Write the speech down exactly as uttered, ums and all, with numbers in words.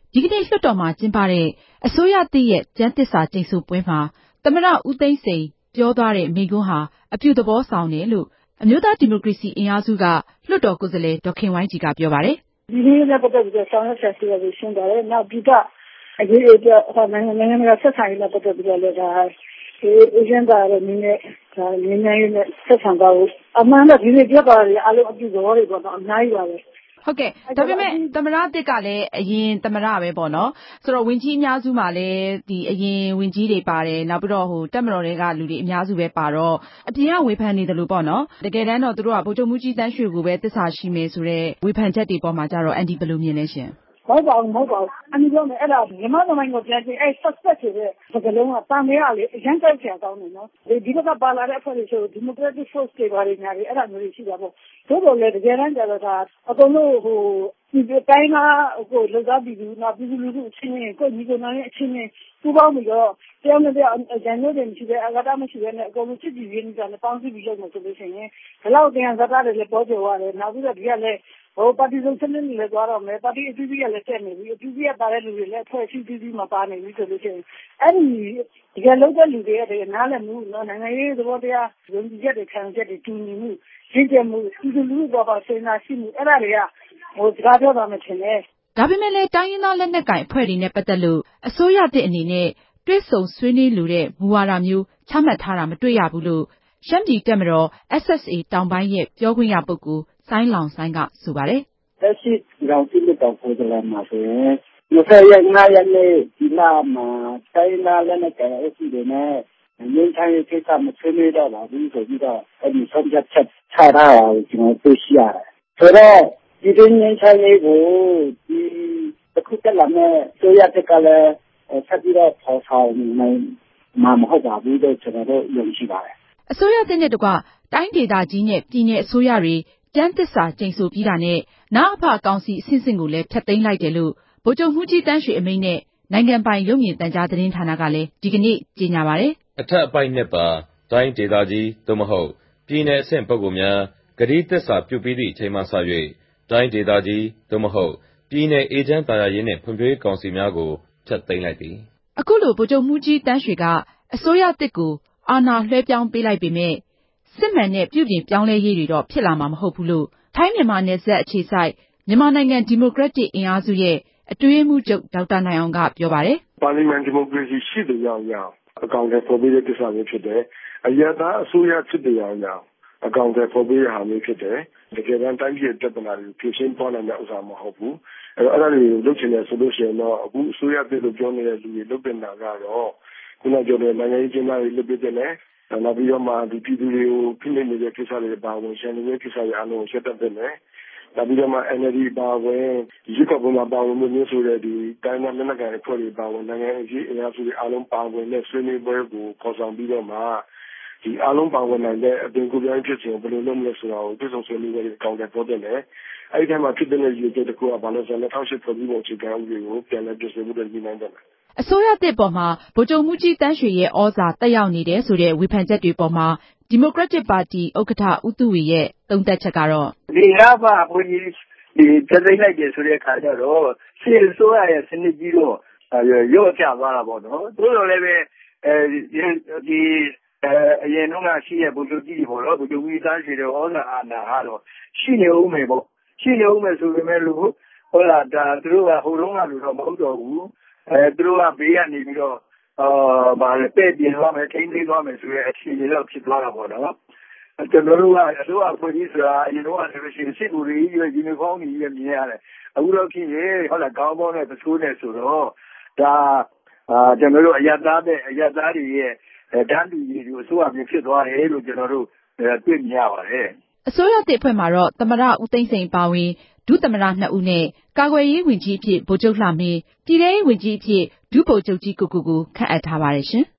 ဒီကနေ့လွှတ်တော်မှာကျင်းပတဲ့အစိုးရသစ်ရဲ့ကျမ်းသစ္စာကျိန်ဆိုပွဲမှာသမ္မတဦးသိန်းစိန်ပြောသွားတဲ့မိန့်ခွန်းဟာအပြုသဘောဆောင်တယ်လို့အမျိုးသားဒီမိုကရေစီအင်အားစုကလွှတ်တော်ကိုယ်စားလှယ်ဒေါ်ခင်ဝိုင်းကြည်ကပြောပါတယ်။ဒီနေ့လည်းပတ်သက်ပြီးဆောင်ရွက်ချက်ရှိရရှင်းတယ်။နောက်ပြီးတော့အရေးအကျဟောနိုင်ငံနိုင်ငံဆက်ဆံရေးနဲ့ပတ်သက်ပြီးတော့လည်းဒါဒီအကျဉ်းသားရဲ့နည်းနဲ့ဒါနည်းနည်းနဲ့ဆက်ဆံတော့အမှန်တော့ဒီနေ့ပြောတာတွေအလုံးအပြုသဘောတွေပေါ့နော်အများကြီးပါပဲဟုတ်ကဲ့ဒါပေမဲ့သမ္မတတစ်ကလည်းအရင်သမ္မတပဲပေါ့နော်ဆိုတော့ဝင်ကြီးအများစုမှာလည်းဒီအရင်ဝင်ကြီးတွေပါတယ်နောက်ပြီးတော့ဟိုတက်မတော်တွေကလူတွေအများစုပဲပါတော့အပြင်ကဝေဖန်နေတယ်လို့ပေါ့နော်တကယ်တမ်းတော့သူတို့ကဗိုလ်ချုပ်မှုကြီးတန်းရွှေကိုပဲသစ္စာရှိမယ်ဆိုတော့ဝေဖန်ချက်တွေပေါ်မှာကြတော့အန်တီဘယ်လိုမြင်လဲရှင်မဟုတ်ပါဘူးမဟုတ်ပါဘူးအန်ဒီပြောမယ်အဲ့ဒါမြန်မာနိုင်ငံကိုပြန်ကြည့်အဲ့ suspect ဆိုတဲ့စကားလုံးကတန်မြရလေအရင်ကြောက်ချင်တောင်းနေနော်ဒီဘက်ကပါလာတဲ့အဖွဲ့တွေဆို democratic force တွေပါနေညာတွေအဲ့ဒါမျိုးတွေရှိတာပေါ့သို့တော်လည်းတကယ်တမ်းကျတော့ဒါအကုန်လုံးဟိုဒီတိုင်းကဟိုလောက်သားပြီးဘူးနော်ပြည်သူလူထုအချင်းချင်းကိုညီကိုနိုင်တဲ့အချင်းချင်းပူးပေါင်းပြီးတော့တရားနဲ့တရားဂျန်နိုးတွေမရှိတဲ့အကားမရှိတဲ့နဲ့အကုန်လုံးချစ်ကြည်ရင်းကြတယ်ပေါင်းစည်းပြီးလုပ်မယ်ဆိုလို့ရှိရင်ဘယ်လောက်တရားဇာတ်တွေလည်းပေါ်ပြသွားတယ်နောက်ပြီးတော့ဒီကလည်းဟိုပါတီစုံစနစ်နဲ့လည်းသွားတော့မယ်ပါတီအသီးသီးကလည်းတက်နေပြီအသီးသီးကပါတဲ့လူတွေလည်းအဖွဲ့အစည်းသီးသီးမှာပါနေပြီဆိုလို့ရှိရင်အဲ့ဒီဒီကလောက်တဲ့လူတွေရဲ့နားလည်မှုနော်နိုင်ငံရေးသဘောတရားယုံကြည်ချက်တွေခံချက်တွေတူညီမှုရှင်းပြမှုပြည်သူလူထုပေါ်ပါစေနာရှိမှုအဲ့ဒါတွေကဟိုစကားပြောတာမှထင်တယ်ဒါပေမဲ့လည်းတိုင်းရင်းသားလက်နက်ကိုင်အဖွဲ့တွေနဲ့ပတ်သက်လို့အစိုးရသစ်အနေနဲ့တွဲဆုံဆွေးနွေးလိုတဲ့မူဝါဒမျိုးချမှတ်ထားတာမတွေ့ရဘူးလို့ရှမ်းပြည်တပ်မတော် S S A တောင်ပိုင်းရဲ့ပြောခွင့်ရပုဂ္ဂိုလ်စိုင်းလောင်စိုင်းကဆိုပါတယ်လက်ရှိကြောင်တိလက်တော်ကိုယ်စားလှယ်မှာဆိုရင်၂၀ရက်၅ရက်နေ့ဒီလမှာတိုင်းလာလက်နက်ကိုင်အစီအစဉ်နဲ့ငင်းချိုင်းကိစ္စမဆွေးနွေးတော့ပါဘူးဆိုပြီးတော့အဲ့ဒီဆုံးဖြတ်ချက်ချထားတာကိုကျွန်တော်သိရှိရတယ်ဆိုတော့ဒီငင်းချိုင်းလေးကိုဒီအခုတက်လာမဲ့ဆိုရတဲ့ကလည်းဆက်ပြီးတော့ပေါ်ဆောင်နိုင်မှာမဟုတ်ပါဘူးလို့ကျွန်တော်တို့ယုံကြည်ပါတယ်အစိုးရတဲ့နဲ့တကွတိုင်းဒေသကြီးနဲ့ပြည်내အစိုးရတွေကျမ်းသစ္စာကျိန်ဆိုပြီးတာနဲ့နအဖကောင်စီအဆင့်ဆင့်ကိုလည်းဖျက်သိမ်းလိုက်တယ်လို့ဗိုလ်ချုပ်မှုကြီးတန်းရွှေအမိန့်နဲ့နိုင်ငံပိုင်ရုပ်မြင်သံကြားသတင်းဌာနကလည်းဒီကနေ့ကြေညာပါတယ်အထက်အပိုက်နဲ့ပါတိုင်းဒေသကြီးသို့မဟုတ်ပြည်내အဆင့်ပုဂ္ဂိုလ်များဂတိသစ္စာပြုပြီးသည့်အချိန်မှစ၍တိုင်းဒေသကြီးသို့မဟုတ်ပြည်내အေဂျင့်တာယာရေးနှင့်ဖွံ့ဖြိုးရေးကောင်စီများကိုဖျက်သိမ်းလိုက်သည်အခုလိုဗိုလ်ချုပ်မှုကြီးတန်းရွှေကအစိုးရသစ်ကိုအာဏာလွှဲပြောင်းပေးလိုက်ပေမဲ့စစ်မှန်တဲ့ပြုပြင်ပြောင်းလဲရေးတွေတော့ဖြစ်လာမှာမဟုတ်ဘူးလို့ထိုင်းမြန်မာနယ်စပ်အခြေစိုက်မြန်မာနိုင်ငံဒီမိုကရက်တစ်အင်အားစုရဲ့အတွင်းရေးမှူးချုပ်ဒေါက်တာနိုင်အောင်ကပြောပါတယ်ပါလီမန်ဒီမိုကရေစီရှိတဲ့ကြောင်ကြောင်အကောင့်တွေပေါ်ပြီးတဲ့ကိစ္စမျိုးဖြစ်တယ်အရသာအစိုးရဖြစ်တဲ့ကြောင်ကြောင်အကောင့်တွေပေါ်ပြီးတဲ့ဟာမျိုးဖြစ်တယ်တကယ်တမ်းတိုင်းပြည်ပြဿနာတွေဖြေရှင်းပေါ်နိုင်တဲ့ဥစ္စာမဟုတ်ဘူးအဲ့တော့အဲ့ဒါတွေလုပ်ချင်တယ်ဆိုလို့ရှိရင်တော့အခုအစိုးရပြည်လို့ပြောနေတဲ့လူတွေလုပ်တင်တာကတော့ခုနပြောတဲ့နိုင်ငံရေးကျင်းပရေးလုပ်ပြတဲ့နဲ့နောက်ပြီးတော့မှဒီပြည်သူတွေကိုဖိနှိပ်နေတဲ့ကိစ္စတွေပါဝင်ရှင်းနေတဲ့ကိစ္စတွေအားလုံးကိုရှင်းတတ်တယ်နဲ့နောက်ပြီးတော့မှ N L D ပါဝင်ရွေးကောက်ပွဲမှာပါဝင်မှုမျိုးဆိုတဲ့ဒီတိုင်းနဲ့လက်နက်ကိုင်အဖွဲ့တွေပါဝင်နိုင်ငံရေးအင်အားစုတွေအားလုံးပါဝင်တဲ့ဆွေးနွေးပွဲကိုပေါ်ဆောင်ပြီးတော့မှဒီအားလုံးပါဝင်နိုင်တဲ့အပြင်ကိုယ်ပြန်ဖြစ်စဉ်ဘယ်လိုလုပ်မလဲဆိုတာကိုပြည်စုံဆွေးနွေးပွဲတွေအကောင့်တွေပေါ်တင်တယ်အဲ့ဒီထဲမှာဖြစ်တဲ့ရည်ရွယ်ချက်တစ်ခုကဘာလို့ဆိုတော့၂၀၀၈ဖွဲ့စည်းပုံအခြေခံဥပဒေကိုပြန်လည်ပြင်ဆင်မှုတွေညှိနှိုင်းတယ်အစိုးရသစ်ပေါ်မှာဗိုလ်ချုပ်မှုကြီးတန်းရွှေရဲ့ဩဇာတက်ရောက်နေတယ်ဆိုတဲ့ဝေဖန်ချက်တွေပေါ်မှာဒီမိုကရက်တစ်ပါတီဥက္ကဋ္ဌဦးသုဝေရဲ့သုံးသပ်ချက်ကတော့ဒီငါးပါးဘုန်းကြီးဒီပြသိလိုက်တယ်ဆိုတဲ့အခါကျတော့စီအစိုးရရဲ့စနစ်ကြီးတော့ရော့ကျသွားတာပေါ့နော်သို့တော်လည်းပဲအဲဒီအရင်တော့ကရှိတဲ့ဗိုလ်ချုပ်ကြီးပေါ့နော်ဗိုလ်ချုပ်ကြီးတန်းရွှေတဲ့ဩဇာအာဏာကတော့ရှိနေဦးမယ်ပေါ့ရှိနေဦးမယ်ဆိုပေမဲ့လို့ဟုတ်လားဒါသူတို့ကဟိုတုန်းကလို့တော့မဟုတ်တော့ဘူးအဲသူတို့ကဘေးကနေပြီးတော့အာဗာလေပဲ့ပြင်သွားမယ်ထိန်းသိမ်းသွားမယ်ဆိုတဲ့အခြေအနေတော့ဖြစ်သွားတာပေါ့နော်ကျွန်တော်တို့ကအစိုးရဖွဲ့စည်းဆိုတာအရင်တော့ဆိုလို့ရှိရင်စစ်ကူတွေကြီးယူနီဖောင်းတွေကြီးမြင်ရတယ်အခုတော့ဖြစ်ရင်ဟုတ်လားကောင်းပေါင်းနဲ့ပစိုးနဲ့ဆိုတော့ဒါအာကျွန်တော်တို့အယက်သားတဲ့အယက်သားတွေရဲ့တန်းတူကြီးကိုအစိုးရပြင်ဖြစ်သွားတယ်လို့ကျွန်တော်တို့တွေ့မြင်ရပါတယ်အစိုးရသစ်အဖွဲ့မှာတော့သမ္မတဦးသိန်းစိန်ပါဝင်ဒုသမ္မတနှစ်ဦးနဲ့ကာကွယ်ရေးဝန်ကြီးအဖြစ်ဗိုလ်ချုပ်လှမင်းပြည်ထဲရေးဝန်ကြီးအဖြစ်ဒုဗိုလ်ချုပ်ကြီးကိုကိုကိုခန့်အပ်ထားပါတယ်ရှင်